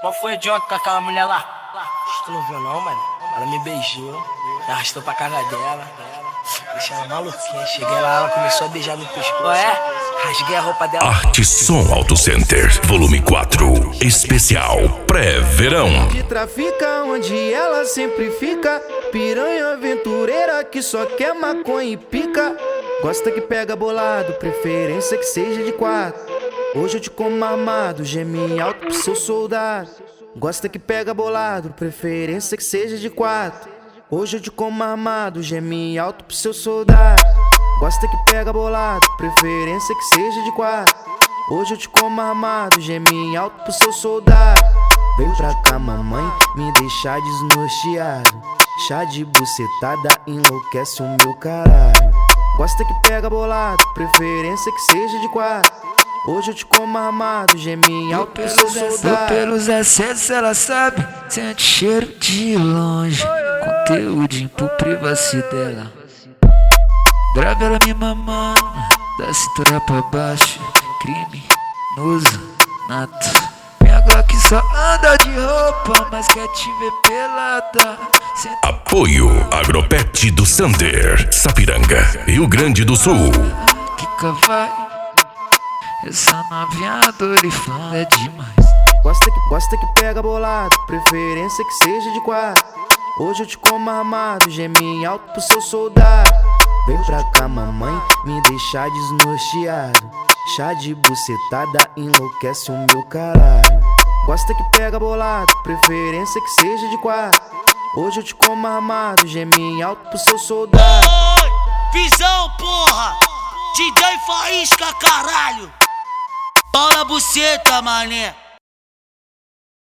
Qual foi de ontem com aquela mulher lá? Tu não viu não, mano? Ela me beijou, me arrastou pra casa dela. Deixei ela maluquinha. Cheguei lá, ela começou a beijar no pescoço. Qual é? Rasguei a roupa dela. Arte Som Auto Center, volume 4, especial pré-verão. Que trafica onde ela sempre fica. Piranha aventureira que só quer maconha e pica. Gosta que pega bolado, preferência que seja de 4. Hoje eu te como armado, geme alto pro seu soldado. Gosta que pega bolado, preferência que seja de 4. Hoje eu te como armado, geme alto pro seu soldado. Gosta que pega bolado, preferência que seja de 4. Hoje eu te como armado, geme alto pro seu soldado. Vem pra cá, mamãe, me deixar desnorteado. Chá de bucetada enlouquece o meu caralho. Gosta que pega bolado, preferência que seja de 4. Hoje eu te como armado, geme alto pro seu soldado. Pelos acessos ela sabe, sente cheiro de longe. Conteúdo pro privacidade dela. Grave ela me mamando, da cintura pra baixo. Criminoso, nato. Minha Glock só anda de roupa, mas quer te ver pelada. Apoio Agropet do Sander, Sapiranga, Rio Grande do Sul. Kika vai, essa novinha doriflando é demais. Gosta que pega bolado, preferência que seja de 4. Hoje eu te como armado, geme alto pro seu soldado. Vem pra cá, mamãe, me deixar desnorteado. Chá de bucetada enlouquece o meu caralho. Gosta que pega bolado, preferência que seja de 4. Hoje eu te como armado, geme alto pro seu soldado. Oi, visão, porra! DJ Faísca, caralho! Pau na buceta, mané!